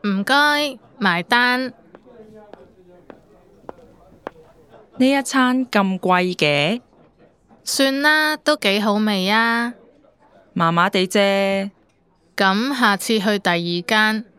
唔該，埋單。 呢一餐咁貴嘅？ 算啦，都幾好味啊。 麻麻地啫。 咁下次去第二間。